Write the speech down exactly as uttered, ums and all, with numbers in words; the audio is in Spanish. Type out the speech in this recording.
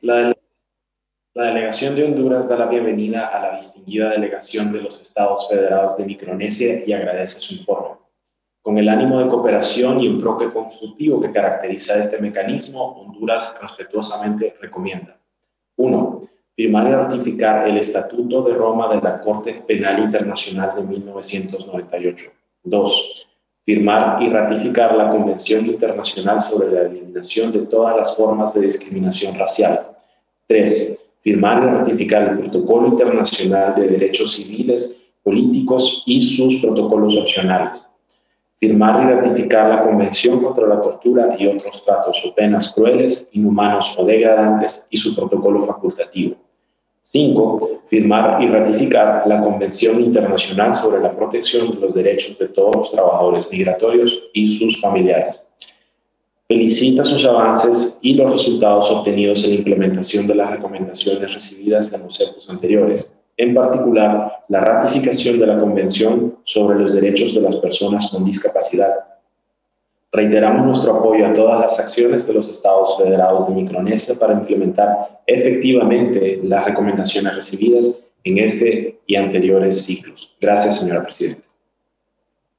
La, dele- la delegación de Honduras da la bienvenida a la distinguida delegación de los Estados Federados de Micronesia y agradece su informe. Con el ánimo de cooperación y enfoque constructivo que caracteriza este mecanismo, Honduras respetuosamente recomienda: uno. Firmar y ratificar el Estatuto de Roma de la Corte Penal Internacional de mil novecientos noventa y ocho. dos. Firmar y ratificar la Convención Internacional sobre la Eliminación de todas las formas de discriminación racial. tres. Firmar y ratificar el Protocolo Internacional de Derechos Civiles, Políticos y sus protocolos opcionales. Firmar y ratificar la Convención contra la Tortura y otros tratos o penas crueles, inhumanos o degradantes y su protocolo facultativo. cinco. Firmar y ratificar la Convención Internacional sobre la Protección de los Derechos de todos los trabajadores migratorios y sus familiares. Felicita sus avances y los resultados obtenidos en la implementación de las recomendaciones recibidas en los cepos anteriores, en particular la ratificación de la Convención sobre los Derechos de las Personas con Discapacidad. Reiteramos nuestro apoyo a todas las acciones de los Estados Federados de Micronesia para implementar efectivamente las recomendaciones recibidas en este y anteriores ciclos. Gracias, señora Presidenta.